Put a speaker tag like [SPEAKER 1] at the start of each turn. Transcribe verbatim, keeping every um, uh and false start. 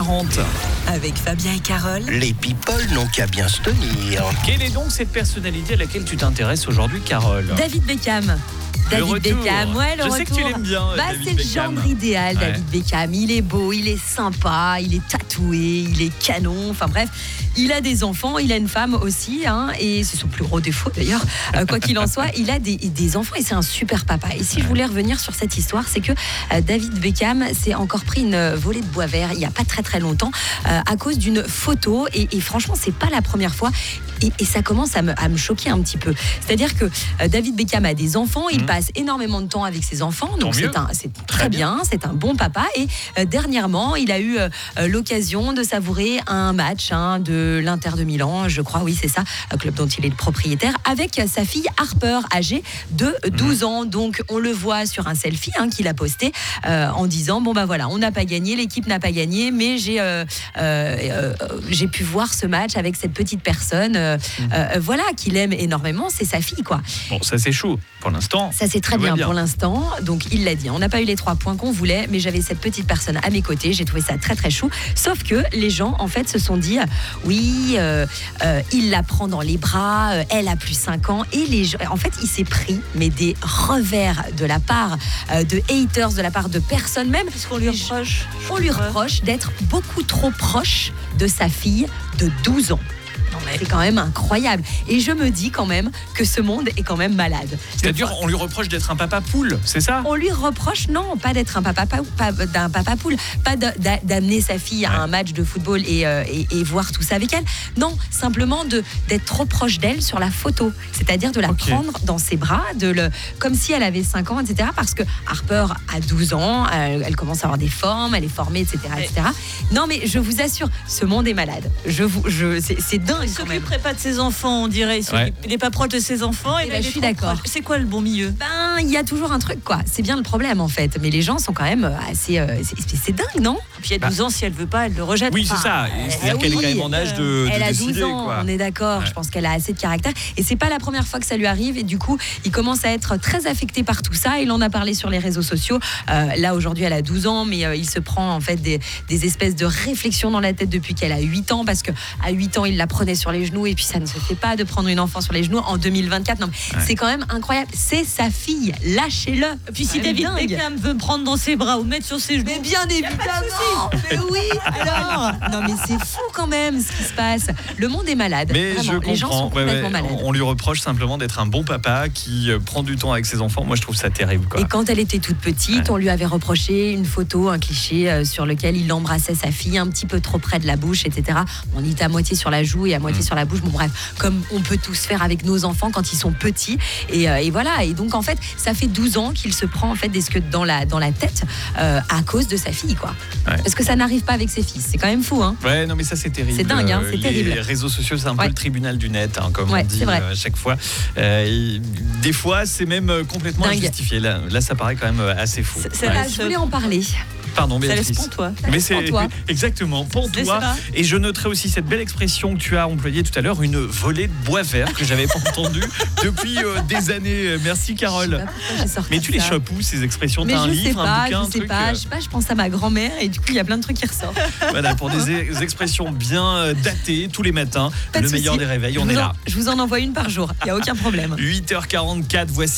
[SPEAKER 1] quarante.
[SPEAKER 2] Avec Fabien et Carole.
[SPEAKER 3] Les people n'ont qu'à bien se tenir.
[SPEAKER 1] Quelle est donc cette personnalité à laquelle tu t'intéresses aujourd'hui, Carole?
[SPEAKER 2] David Beckham. David
[SPEAKER 1] retour.
[SPEAKER 2] Beckham, ouais, le
[SPEAKER 1] Je
[SPEAKER 2] retour.
[SPEAKER 1] sais que tu l'aimes bien,
[SPEAKER 2] bah,
[SPEAKER 1] David
[SPEAKER 2] c'est le
[SPEAKER 1] Beckham.
[SPEAKER 2] genre idéal,
[SPEAKER 1] Ouais.
[SPEAKER 2] David Beckham. Il est beau, il est sympa, il est tatoué, il est canon. Enfin bref, il a des enfants, il a une femme aussi, hein, et c'est son plus gros défaut d'ailleurs. Euh, quoi qu'il en soit, il a des, des enfants et c'est un super papa. Et si je voulais revenir sur cette histoire, c'est que euh, David Beckham s'est encore pris une volée de bois vert il n'y a pas très très longtemps euh, à cause d'une photo. Et, et franchement, c'est pas la première fois. Et, et ça commence à me, à me choquer un petit peu. C'est-à-dire que euh, David Beckham a des enfants, il
[SPEAKER 1] Mmh.
[SPEAKER 2] passe énormément de temps avec ses enfants, donc
[SPEAKER 1] Tant mieux.
[SPEAKER 2] c'est un, c'est très bien, c'est un bon papa. Et euh, dernièrement, il a eu euh, l'occasion de savourer un match hein, de l'Inter de Milan, je crois, oui c'est ça, un club dont il est le propriétaire, avec sa fille Harper, âgée de douze ans. Donc on le voit sur un selfie hein, qu'il a posté euh, en disant bon bah voilà, on n'a pas gagné, l'équipe n'a pas gagné, mais j'ai euh, euh, euh, j'ai pu voir ce match avec cette petite personne, euh, euh, voilà, qu'il aime énormément, c'est sa fille quoi.
[SPEAKER 1] Bon, ça c'est chaud pour l'instant.
[SPEAKER 2] Ça c'est très
[SPEAKER 1] Tout va
[SPEAKER 2] bien,
[SPEAKER 1] bien.
[SPEAKER 2] pour l'instant. Donc il l'a dit, on n'a pas eu les trois points qu'on voulait, mais j'avais cette petite personne à mes côtés. J'ai trouvé ça très très chou. Sauf que les gens en fait se sont dit oui, euh, euh, il la prend dans les bras, euh, elle a plus cinq ans et les gens, en fait il s'est pris mais des revers de la part euh, de haters, de la part de personnes même.
[SPEAKER 4] Qu'est-ce qu'on lui reproche?
[SPEAKER 2] On lui reproche d'être beaucoup trop proche de sa fille de douze ans. Non, mais c'est quand même incroyable. Et je me dis quand même que ce monde est quand même malade.
[SPEAKER 1] C'est-à-dire, on lui reproche d'être un papa poule, c'est ça?
[SPEAKER 2] On lui reproche, non, pas d'être un papa, pas, pas d'un papa poule, pas de- d'a- d'amener sa fille à
[SPEAKER 1] Ouais.
[SPEAKER 2] un match de football et, euh, et, et voir tout ça avec elle. Non, simplement de, d'être trop proche d'elle sur la photo. C'est-à-dire de la
[SPEAKER 1] Ok.
[SPEAKER 2] prendre dans ses bras, de le, comme si elle avait cinq ans, et cetera. Parce que Harper a douze ans, elle, elle commence à avoir des formes, elle est formée, et cetera, et cetera. Non, mais je vous assure, ce monde est malade. Je vous, je, c'est, c'est dingue
[SPEAKER 4] Il
[SPEAKER 2] quand même.
[SPEAKER 4] s'occuperait pas de ses enfants, on dirait. Il s'occupe-
[SPEAKER 1] Ouais.
[SPEAKER 4] il n'est pas proche de ses enfants.
[SPEAKER 2] Eh
[SPEAKER 4] Et
[SPEAKER 2] ben,
[SPEAKER 4] là, il
[SPEAKER 2] je
[SPEAKER 4] est
[SPEAKER 2] suis
[SPEAKER 4] trop
[SPEAKER 2] d'accord.
[SPEAKER 4] proche. C'est quoi le bon milieu?
[SPEAKER 2] Ben, il y a toujours un truc, quoi. C'est bien le problème, en fait. Mais les gens sont quand même assez... euh, c'est, c'est dingue, non?
[SPEAKER 4] Puis il y a douze ans, si elle veut pas, elle le rejette.
[SPEAKER 1] Oui, c'est
[SPEAKER 4] Enfin,
[SPEAKER 1] ça. C'est-à-dire qu'elle est quand même en âge de, de
[SPEAKER 2] Elle a
[SPEAKER 1] décider,
[SPEAKER 2] douze ans,
[SPEAKER 1] quoi.
[SPEAKER 2] on est d'accord.
[SPEAKER 1] Ouais.
[SPEAKER 2] Je pense qu'elle a assez de caractère. Et c'est pas la première fois que ça lui arrive. Et du coup, il commence à être très affecté par tout ça. Il en a parlé sur les réseaux sociaux. Euh, là, aujourd'hui, elle a douze ans, mais euh, il se prend en fait des, des espèces de réflexions dans la tête depuis qu'elle a huit ans. Parce qu'à huit ans, il la prenait sur les genoux. Et puis, ça ne se fait pas de prendre une enfant sur les genoux en deux mille vingt-quatre. Non, mais
[SPEAKER 1] Ouais.
[SPEAKER 2] c'est quand même incroyable. C'est sa fille. Lâchez-le.
[SPEAKER 4] Puis si
[SPEAKER 2] C'est
[SPEAKER 4] David
[SPEAKER 2] dingue.
[SPEAKER 4] Beckham veut me prendre dans ses bras ou mettre sur ses genoux.
[SPEAKER 2] Mais bien évidemment. Mais oui. Alors. Non, mais c'est fou quand même ce qui se passe. Le monde est malade.
[SPEAKER 1] Mais
[SPEAKER 2] Vraiment,
[SPEAKER 1] je comprends.
[SPEAKER 2] les gens sont
[SPEAKER 1] Ouais,
[SPEAKER 2] complètement
[SPEAKER 1] ouais,
[SPEAKER 2] malades.
[SPEAKER 1] on lui reproche simplement d'être un bon papa qui euh, prend du temps avec ses enfants. Moi, je trouve ça terrible, quoi.
[SPEAKER 2] Et quand elle était toute petite,
[SPEAKER 1] Ouais.
[SPEAKER 2] on lui avait reproché une photo, un cliché euh, sur lequel il embrassait sa fille un petit peu trop près de la bouche, et cetera. On était à moitié sur la joue et à moitié
[SPEAKER 1] Mm.
[SPEAKER 2] sur la bouche. Bon bref, comme on peut tous faire avec nos enfants quand ils sont petits. Et, euh, et voilà. Et donc en fait, ça fait douze ans qu'il se prend en fait des scuds dans la dans la tête euh, à cause de sa fille, quoi.
[SPEAKER 1] Ouais.
[SPEAKER 2] Parce que ça n'arrive pas avec ses fils. C'est quand même fou, hein.
[SPEAKER 1] Ouais, non, mais ça, c'est terrible.
[SPEAKER 2] C'est dingue, hein, c'est
[SPEAKER 1] les
[SPEAKER 2] terrible.
[SPEAKER 1] réseaux sociaux, c'est un peu
[SPEAKER 2] Ouais.
[SPEAKER 1] le tribunal du net, hein, comme
[SPEAKER 2] Ouais,
[SPEAKER 1] on dit
[SPEAKER 2] c'est vrai.
[SPEAKER 1] euh, à chaque fois. Euh, et des fois, c'est même euh, complètement
[SPEAKER 2] Dingue.
[SPEAKER 1] injustifié. Là, là, ça paraît quand même euh, assez fou.
[SPEAKER 4] C'est- c'est
[SPEAKER 1] Ouais.
[SPEAKER 4] la-
[SPEAKER 2] Là, je voulais en parler.
[SPEAKER 1] Pardon,
[SPEAKER 4] Ça laisse
[SPEAKER 1] Béatrice.
[SPEAKER 4] pour toi.
[SPEAKER 1] Mais
[SPEAKER 2] laisse
[SPEAKER 1] c'est
[SPEAKER 2] pour toi.
[SPEAKER 1] exactement pour
[SPEAKER 4] Laisse
[SPEAKER 1] toi.
[SPEAKER 4] pas.
[SPEAKER 1] Et je noterai aussi cette belle expression que tu as employée tout à l'heure, une volée de bois vert que j'avais pas entendue depuis euh, des années. Merci,
[SPEAKER 2] Je sais
[SPEAKER 1] Carole.
[SPEAKER 2] pas pourquoi j'ai sorti
[SPEAKER 1] Mais tu les
[SPEAKER 2] ça.
[SPEAKER 1] chopes où ces expressions?
[SPEAKER 2] Mais
[SPEAKER 1] T'as un
[SPEAKER 2] je
[SPEAKER 1] livre,
[SPEAKER 2] sais pas,
[SPEAKER 1] un bouquin,
[SPEAKER 2] je
[SPEAKER 1] un
[SPEAKER 2] sais
[SPEAKER 1] truc
[SPEAKER 2] pas,
[SPEAKER 1] euh,
[SPEAKER 2] je sais pas, je pense à ma grand-mère et du coup il y a plein de trucs qui ressortent.
[SPEAKER 1] Voilà, pour des ex- expressions bien euh, datées tous les matins.
[SPEAKER 2] Pas de
[SPEAKER 1] Le meilleur
[SPEAKER 2] souci.
[SPEAKER 1] des réveils,
[SPEAKER 2] Je
[SPEAKER 1] on
[SPEAKER 2] vous
[SPEAKER 1] est
[SPEAKER 2] en-
[SPEAKER 1] là.
[SPEAKER 2] Je vous en envoie une par jour, il n'y a aucun problème.
[SPEAKER 1] huit heures quarante-quatre, voici